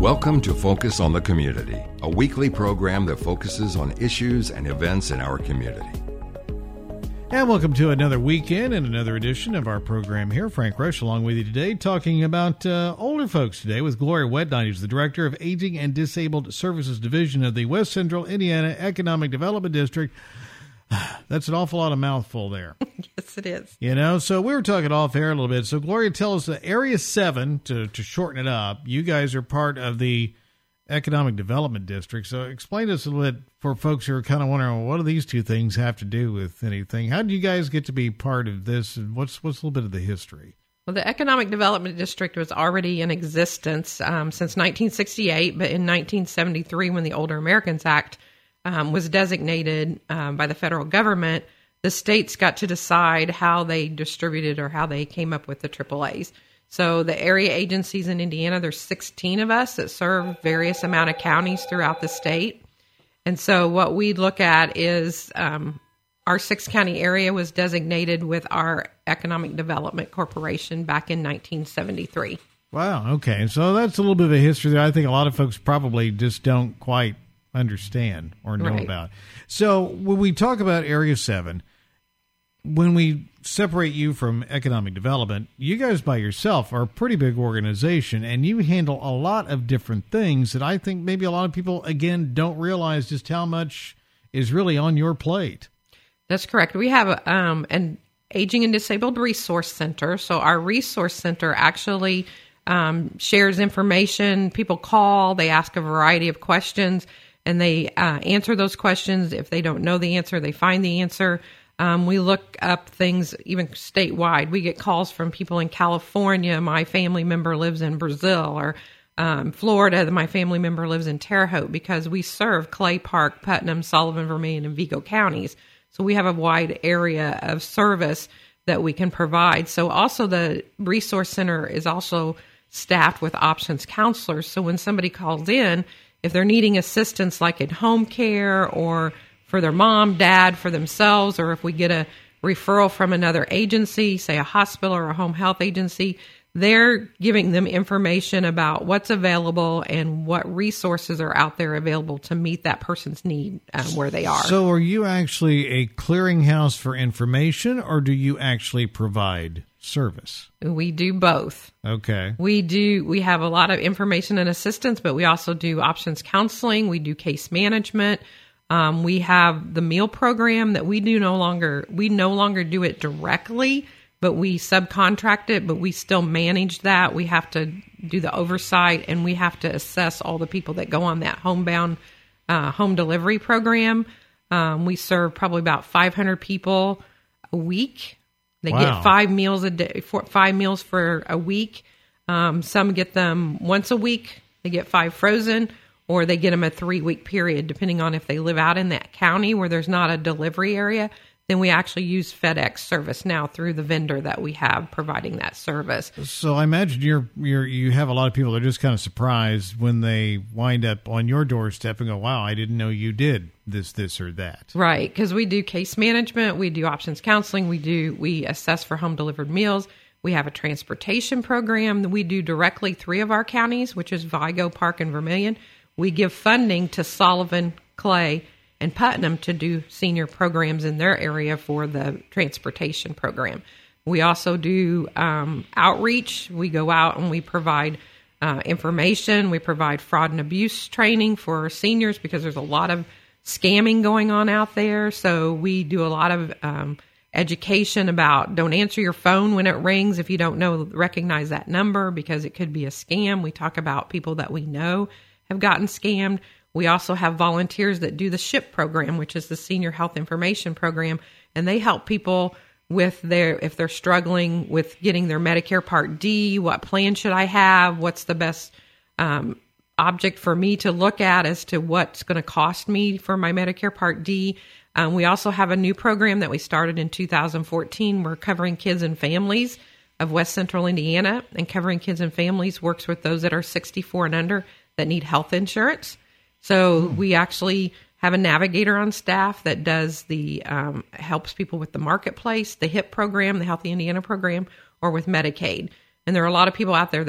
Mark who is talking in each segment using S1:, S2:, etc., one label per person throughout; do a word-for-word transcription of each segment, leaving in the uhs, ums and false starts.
S1: Welcome to Focus on the Community, a weekly program that focuses on issues and events in our community.
S2: And welcome to another weekend and another edition of our program here. Frank Rush along with you today, talking about uh, older folks today with Gloria Wednight, who's the Director of Aging and Disabled Services Division of the West Central Indiana Economic Development District. That's an awful lot of mouthful there.
S3: Yes, it is.
S2: You know, so we were talking off air a little bit. So, Gloria, tell us, that Area seven, to, to shorten it up, you guys are part of the Economic Development District. So explain to us a little bit for folks who are kind of wondering, well, what do these two things have to do with anything? How did you guys get to be part of this, and what's, what's a little bit of the history?
S3: Well, the Economic Development District was already in existence um, since nineteen sixty-eight, but in nineteen seventy-three, when the Older Americans Act Um, was designated um, by the federal government, the states got to decide how they distributed or how they came up with the triple A's. So the area agencies in Indiana, there's sixteen of us that serve various amount of counties throughout the state. And so what we look at is um, our six-county area was designated with our Economic Development Corporation back in nineteen seventy-three.
S2: Wow, okay. So that's a little bit of a history that I think a lot of folks probably just don't quite understand or know
S3: Right.
S2: about. So when we talk about Area seven, when we separate you from economic development, you guys by yourself are a pretty big organization, and you handle a lot of different things that I think maybe a lot of people, again, don't realize just how much is really on your plate.
S3: That's correct. We have um, an Aging and Disabled Resource Center. So our resource center actually um, shares information. People call, they ask a variety of questions, and they uh, answer those questions. If they don't know the answer, they find the answer. Um, we look up things even statewide. We get calls from people in California. My family member lives in Brazil, or um, Florida. My family member lives in Terre Haute, because we serve Clay Park, Putnam, Sullivan, Vermilion, and Vigo counties. So we have a wide area of service that we can provide. So also the resource center is also staffed with options counselors. So when somebody calls in, if they're needing assistance like in home care or for their mom, dad, for themselves, or if we get a referral from another agency, say a hospital or a home health agency, they're giving them information about what's available and what resources are out there available to meet that person's need um, where they are.
S2: So are you actually a clearinghouse for information, or do you actually provide service?
S3: We do both.
S2: Okay.
S3: We do. We have a lot of information and assistance, but we also do options counseling. We do case management. Um, we have the meal program that we do no longer. We no longer do it directly, but we subcontract it. But we still manage that. We have to do the oversight, and we have to assess all the people that go on that homebound uh, home delivery program. Um, we serve probably about five hundred people a week. They
S2: Wow.
S3: get five meals a day, four, five meals for a week. Um, some get them once a week. They get five frozen, or they get them a three-week period, depending on if they live out in that county where there's not a delivery area. Then we actually use FedEx service now through the vendor that we have providing that service.
S2: So I imagine you're you're you have a lot of people that are just kind of surprised when they wind up on your doorstep and go, "Wow, I didn't know you did this, this, or that."
S3: Right, because we do case management, we do options counseling, we do we assess for home delivered meals. We have a transportation program that we do directly three of our counties, which is Vigo, Park, and Vermilion. We give funding to Sullivan, Clay, and Putnam to do senior programs in their area for the transportation program. We also do um, outreach. We go out and we provide uh, information. We provide fraud and abuse training for seniors, because there's a lot of scamming going on out there. So we do a lot of um, education about don't answer your phone when it rings if you don't know recognize that number, because it could be a scam. We talk about people that we know have gotten scammed. We also have volunteers that do the SHIP program, which is the Senior Health Information Program, and they help people with their, if they're struggling with getting their Medicare Part D, what plan should I have? What's the best um, object for me to look at as to what's going to cost me for my Medicare Part D? Um, we also have a new program that we started in two thousand fourteen. We're covering kids and families of West Central Indiana, and covering kids and families works with those that are sixty-four and under that need health insurance. So we actually have a navigator on staff that does the um, helps people with the marketplace, the HIP program, the Healthy Indiana program, or with Medicaid. And there are a lot of people out there that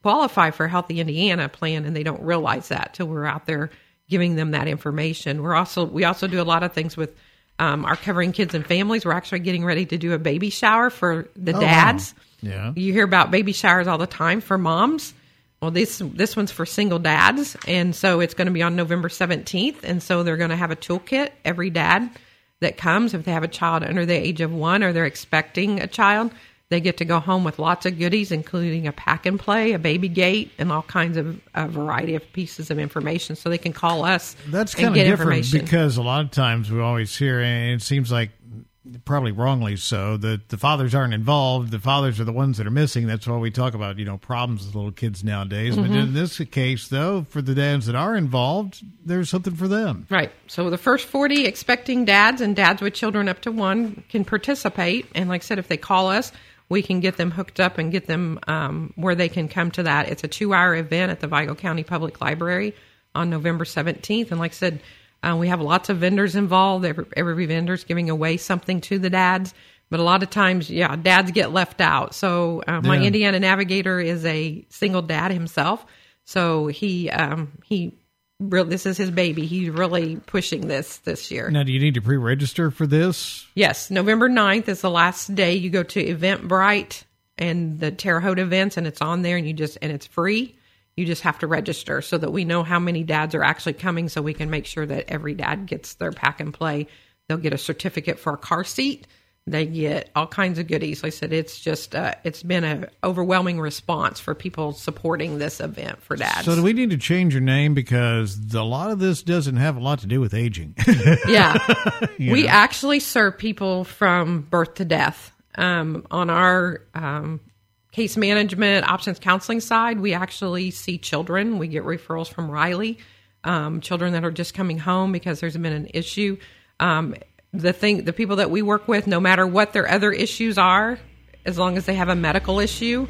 S3: qualify for Healthy Indiana plan, and they don't realize that till we're out there giving them that information. We're also we also do a lot of things with um, our Covering Kids and Families. We're actually getting ready to do a baby shower for the
S2: oh,
S3: dads.
S2: Wow. Yeah,
S3: you hear about baby showers all the time for moms. Well, this this one's for single dads, and so it's going to be on November seventeenth, and so they're going to have a toolkit. Every dad that comes, if they have a child under the age of one or they're expecting a child, they get to go home with lots of goodies, including a pack and play, a baby gate, and all kinds of a variety of pieces of information, so they can call us.
S2: That's
S3: and
S2: kind of
S3: get
S2: different
S3: information.
S2: Because a lot of times we always hear, and it seems like probably wrongly so, that the fathers aren't involved. The fathers are the ones that are missing. That's why we talk about, you know, problems with little kids nowadays. Mm-hmm. But in this case, though, for the dads that are involved, there's something for them.
S3: Right. So the first forty expecting dads and dads with children up to one can participate. And like I said, if they call us, we can get them hooked up and get them um, where they can come to that. It's a two-hour event at the Vigo County Public Library on November seventeenth. And like I said, Uh, we have lots of vendors involved. Every, every vendor's giving away something to the dads. But a lot of times, yeah, dads get left out. So uh, my
S2: Yeah.
S3: Indiana Navigator is a single dad himself. So he, um, he really, this is his baby. He's really pushing this this year.
S2: Now, do you need to pre-register for this?
S3: Yes, November ninth is the last day. You go to Eventbrite and the Terre Haute events, and it's on there, and you just and it's free. You just have to register so that we know how many dads are actually coming, so we can make sure that every dad gets their pack and play. They'll get a certificate for a car seat. They get all kinds of goodies. Like I said, it's just uh, it's been an overwhelming response for people supporting this event for dads.
S2: So do we need to change your name, because a lot of this doesn't have a lot to do with aging?
S3: Yeah. We
S2: know?
S3: actually serve people from birth to death. Um, on our um, case management options counseling side, we actually see children. We get referrals from Riley, um, children that are just coming home because there's been an issue. Um, the thing, the people that we work with, no matter what their other issues are, as long as they have a medical issue,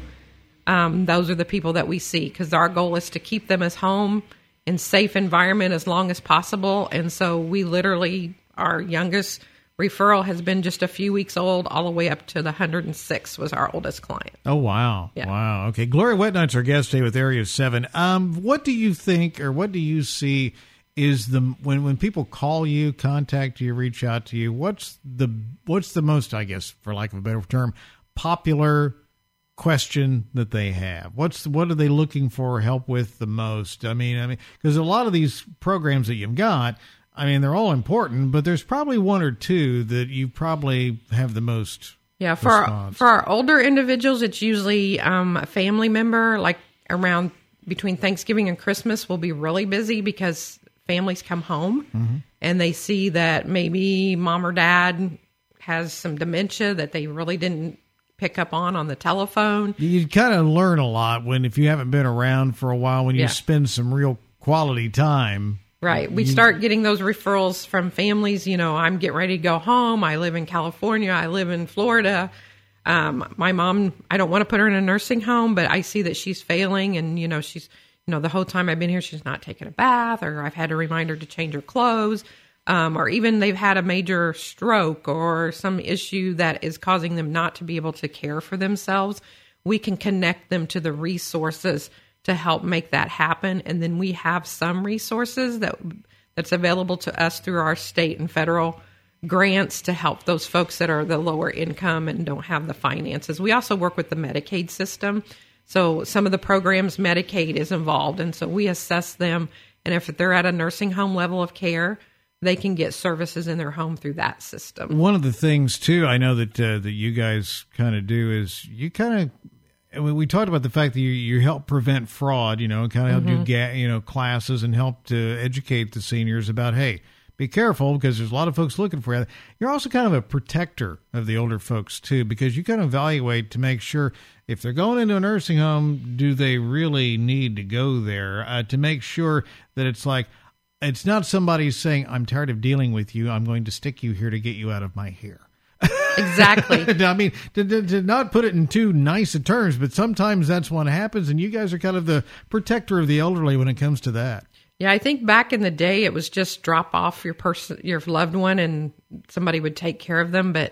S3: um, those are the people that we see, because our goal is to keep them as home in safe environment as long as possible. And so we literally, our youngest referral has been just a few weeks old, all the way up to the one hundred six was our oldest client.
S2: Oh, wow.
S3: Yeah.
S2: Wow. Okay. Gloria Wetnight's our guest today with Area seven. Um, what do you think, or what do you see is the, when, when people call you, contact you, reach out to you, what's the, what's the most, I guess, for lack of a better term, popular question that they have? What's, what are they looking for help with the most? I mean, I mean, because a lot of these programs that you've got, I mean, they're all important, but there's probably one or two that you probably have the most.
S3: Yeah, for our, for our older individuals, it's usually um, a family member. Like around between Thanksgiving and Christmas, we'll be really busy because families come home mm-hmm. and they see that maybe mom or dad has some dementia that they really didn't pick up on on the telephone.
S2: You kind of learn a lot when, if you haven't been around for a while, when you
S3: Yeah.
S2: spend some real quality time.
S3: Right. We start getting those referrals from families. You know, I'm getting ready to go home. I live in California. I live in Florida. Um, my mom, I don't want to put her in a nursing home, but I see that she's failing. And, you know, she's, you know, the whole time I've been here, she's not taken a bath, or I've had to remind her to change her clothes. Um, or even they've had a major stroke or some issue that is causing them not to be able to care for themselves. We can connect them to the resources to help make that happen. And then we have some resources that that's available to us through our state and federal grants to help those folks that are the lower income and don't have the finances. We also work with the Medicaid system. So some of the programs, Medicaid is involved. And so we assess them. And if they're at a nursing home level of care, they can get services in their home through that system.
S2: One of the things, too, I know that uh, that you guys kind of do is you kind of, I mean, we talked about the fact that you, you help prevent fraud, you know, kind of help
S3: Mm-hmm.
S2: do ga- you know classes and help to educate the seniors about, hey, be careful, because there's a lot of folks looking for you. You're also kind of a protector of the older folks, too, because you kind of evaluate to make sure if they're going into a nursing home, do they really need to go there, uh, to make sure that it's like, it's not somebody saying, I'm tired of dealing with you, I'm going to stick you here to get you out of my hair.
S3: Exactly.
S2: I mean, to, to, to not put it in too nice of terms, but sometimes that's what happens, and you guys are kind of the protector of the elderly when it comes to that.
S3: Yeah, I think back in the day, it was just drop off your person, your loved one, and somebody would take care of them. But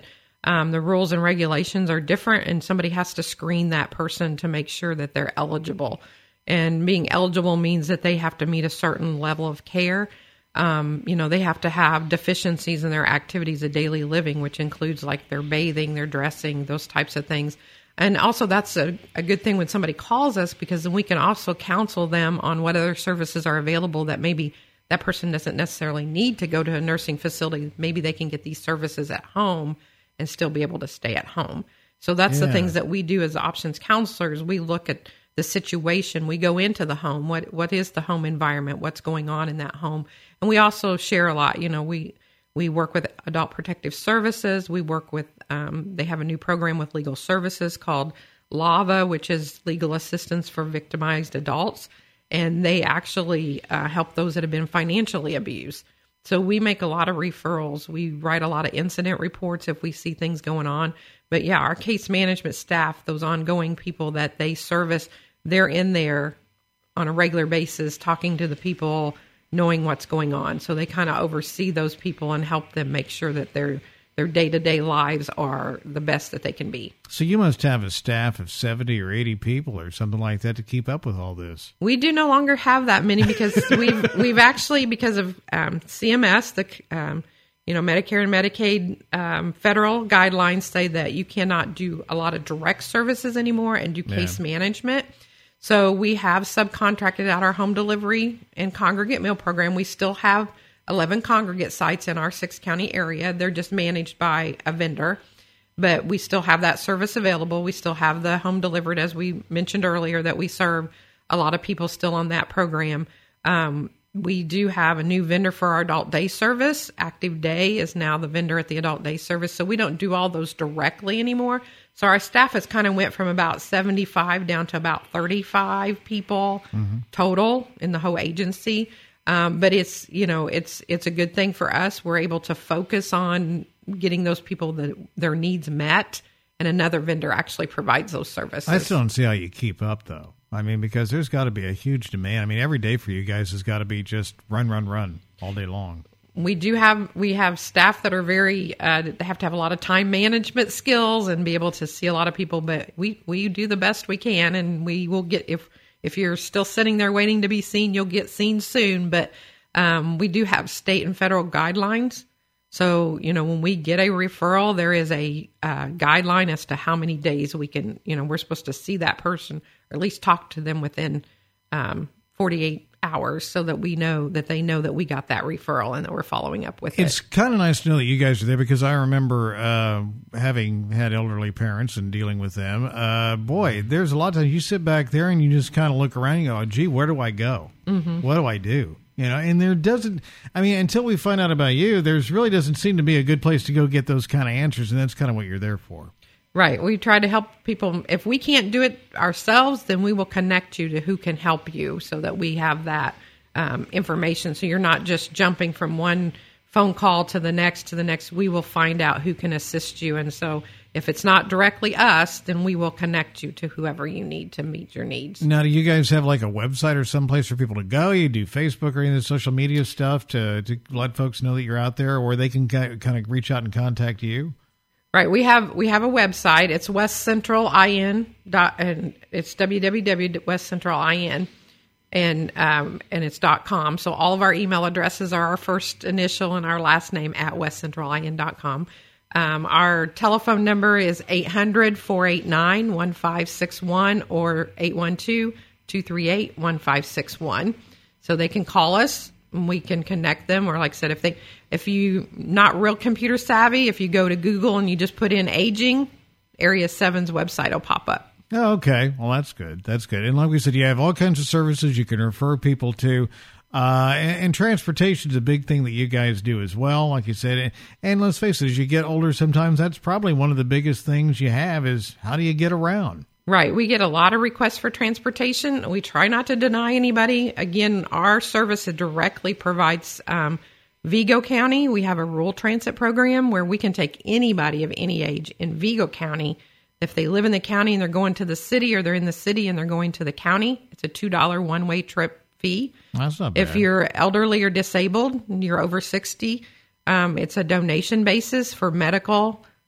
S3: Um, the rules and regulations are different, and somebody has to screen that person to make sure that they're eligible. And being eligible means that they have to meet a certain level of care. Um, you know, they have to have deficiencies in their activities of daily living, which includes like their bathing, their dressing, those types of things. And also that's a, a good thing when somebody calls us, because then we can also counsel them on what other services are available that maybe that person doesn't necessarily need to go to a nursing facility. Maybe they can get these services at home and still be able to stay at home. So that's yeah. the things that we do as options counselors. We look at the situation. We go into the home. What what is the home environment? What's going on in that home? And we also share a lot. You know, we we work with Adult Protective Services. We work with, um, they have a new program with Legal Services called LAVA, which is Legal Assistance for Victimized Adults. And they actually uh, help those that have been financially abused. So we make a lot of referrals. We write a lot of incident reports if we see things going on. But yeah, our case management staff, those ongoing people that they service, they're in there on a regular basis talking to the people, knowing what's going on. So they kind of oversee those people and help them make sure that their their day-to-day lives are the best that they can be.
S2: So you must have a staff of seventy or eighty people or something like that to keep up with all this.
S3: We do no longer have that many because we've we've actually, because of um, C M S, the um, you know Medicare and Medicaid um, federal guidelines say that you cannot do a lot of direct services anymore and do case yeah. management. So we have subcontracted out our home delivery and congregate meal program. We still have eleven congregate sites in our six county area. They're just managed by a vendor, but we still have that service available. We still have the home delivered, as we mentioned earlier, that we serve a lot of people still on that program. Um, we do have a new vendor for our adult day service. Active Day is now the vendor at the adult day service. So we don't do all those directly anymore. So our staff has kind of went from about seventy-five down to about thirty-five people mm-hmm. total in the whole agency. Um, but it's, you know, it's, it's a good thing for us. We're able to focus on getting those people that their needs met, and another vendor actually provides those services.
S2: I still don't see how you keep up though. I mean, because there's got to be a huge demand. I mean, every day for you guys has got to be just run, run, run all day long.
S3: We do have, we have staff that are very, uh, they have to have a lot of time management skills and be able to see a lot of people, but we, we do the best we can, and we will get, if, If you're still sitting there waiting to be seen, you'll get seen soon. But um, we do have state and federal guidelines. So, you know, when we get a referral, there is a uh, guideline as to how many days we can, you know, we're supposed to see that person, or at least talk to them within um, forty-eight hours, so that we know that they know that we got that referral and that we're following up with it.
S2: It's kind of nice to know that you guys are there, because I remember uh, having had elderly parents and dealing with them. Uh, boy, there's a lot of times you sit back there and you just kind of look around and you go, gee, where do I go? Mm-hmm. What do I do? You know, and there doesn't, I mean, until we find out about you, there's really doesn't seem to be a good place to go get those kind of answers, and that's kind of what you're there for.
S3: Right. We try to help people. If we can't do it ourselves, then we will connect you to who can help you, so that we have that um, information. So you're not just jumping from one phone call to the next to the next. We will find out who can assist you. And so if it's not directly us, then we will connect you to whoever you need to meet your needs.
S2: Now, do you guys have like a website or someplace for people to go? You do Facebook or any of the social media stuff to, to let folks know that you're out there, or they can kind of reach out and contact you?
S3: Right. We have we have a website. It's West Central I N dot, and it's w w w dot west central I N, and um and it's dot com. So all of our email addresses are our first initial and our last name at west central I N dot com. Um, our telephone number is eight hundred, four eight nine, one five six one or eight one two, two three eight, one five six one. So they can call us and we can connect them. Or like I said, if they if you not real computer savvy, if you go to Google and you just put in aging, Area seven's website will pop up.
S2: Oh, okay. Well, that's good. That's good. And like we said, you have all kinds of services you can refer people to. Uh, and, and transportation is a big thing that you guys do as well, like you said. And, and let's face it, as you get older, sometimes that's probably one of the biggest things you have is how do you get around?
S3: Right. We get a lot of requests for transportation. We try not to deny anybody. Again, our service directly provides um, Vigo County. We have a rural transit program where we can take anybody of any age in Vigo County. If they live in the county and they're going to the city, or they're in the city and they're going to the county, it's a two dollars one-way trip fee.
S2: That's not bad.
S3: If you're elderly or disabled and you're over sixty, um, it's a donation basis for medical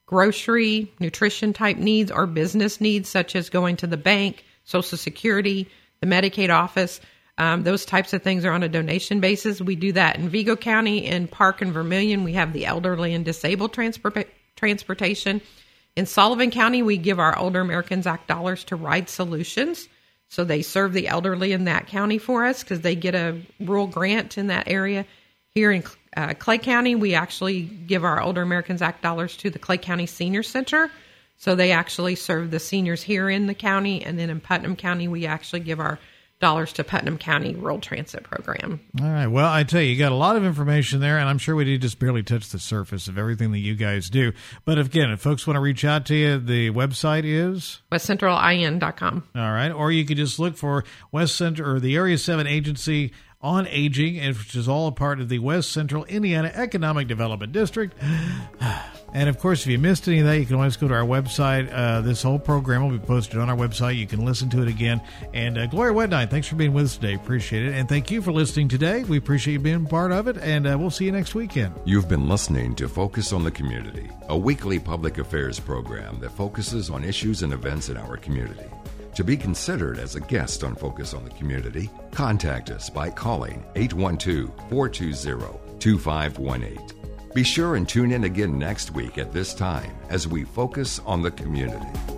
S3: grocery, nutrition type needs, or business needs, such as going to the bank, Social Security, the Medicaid office. Um, those types of things are on a donation basis. We do that in Vigo County. In Park and Vermilion, we have the elderly and disabled transport- transportation. In Sullivan County, we give our Older Americans Act dollars to Ride Solutions. So they serve the elderly in that county for us because they get a rural grant in that area. Here in uh, Clay County, we actually give our Older Americans Act dollars to the Clay County Senior Center. So they actually serve the seniors here in the county. And then in Putnam County, we actually give our dollars to Putnam County Rural Transit Program.
S2: All right. Well, I tell you, you got a lot of information there, and I'm sure we did just barely touch the surface of everything that you guys do. But again, if folks want to reach out to you, the website is
S3: west central I N dot com.
S2: All right. Or you could just look for West Central or the Area seven Agency on Aging, which is all a part of the West Central Indiana Economic Development District. And, of course, if you missed any of that, you can always go to our website. Uh, this whole program will be posted on our website. You can listen to it again. And uh, Gloria Wednight, thanks for being with us today. Appreciate it. And thank you for listening today. We appreciate you being part of it, and uh, we'll see you next weekend.
S1: You've been listening to Focus on the Community, a weekly public affairs program that focuses on issues and events in our community. To be considered as a guest on Focus on the Community, contact us by calling eight one two, four two zero, two five one eight. Be sure and tune in again next week at this time as we focus on the community.